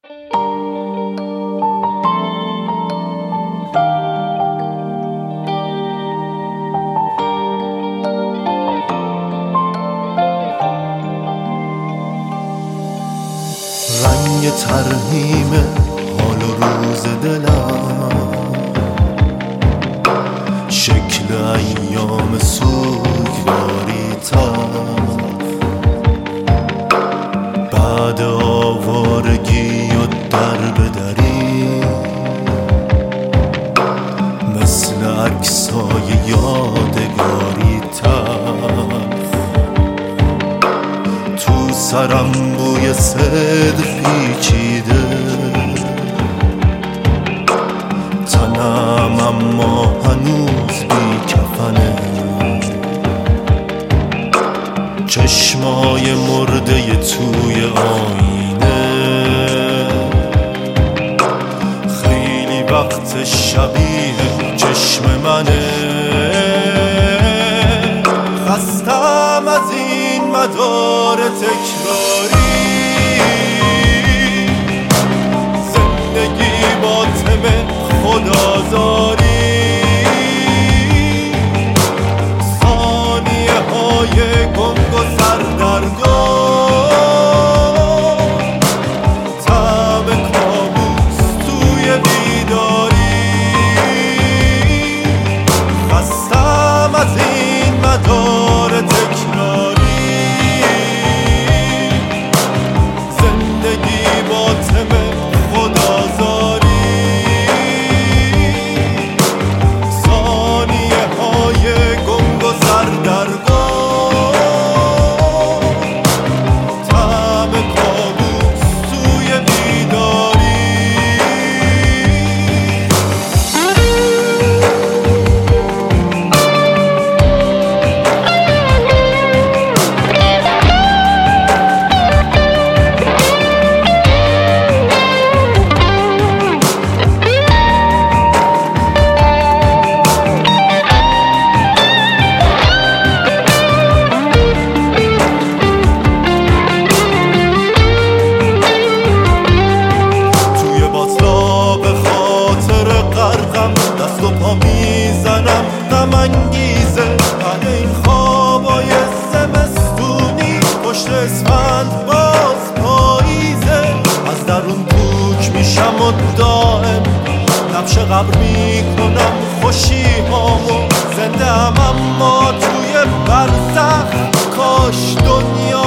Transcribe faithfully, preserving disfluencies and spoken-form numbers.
رنگ ترحیم حال و روز دلم، شکل ایام سوگواری تا بعد آوارگی و در بدری، مثل عکسای یادگاری تلخ تو سرم بوی صدر پیچیده، تنم اما هنوز بی کفنه، چشمای مرده توی آینه، خیلی وقت شبیه چشم منه. خستم از این مدار تکراری، زندگی با تم خدازاری، ثانیه های گنگ و سردرگم، طعم کابوس توی بیداری. خستم از این مدار تکراری، زندگی با تم خدازاری، ثانیه های گنگ و سردرگم، طعم کابوس توی بیداری. دست و پا میزنم غم انگیزه، بعد این خوابای زمستونی پشت اسفند باز پاییزه. از درون پوک میشم و دائم نبش قبر میکنم خوشی هامو، زنده ام اما توی برزخ، کاش دنیا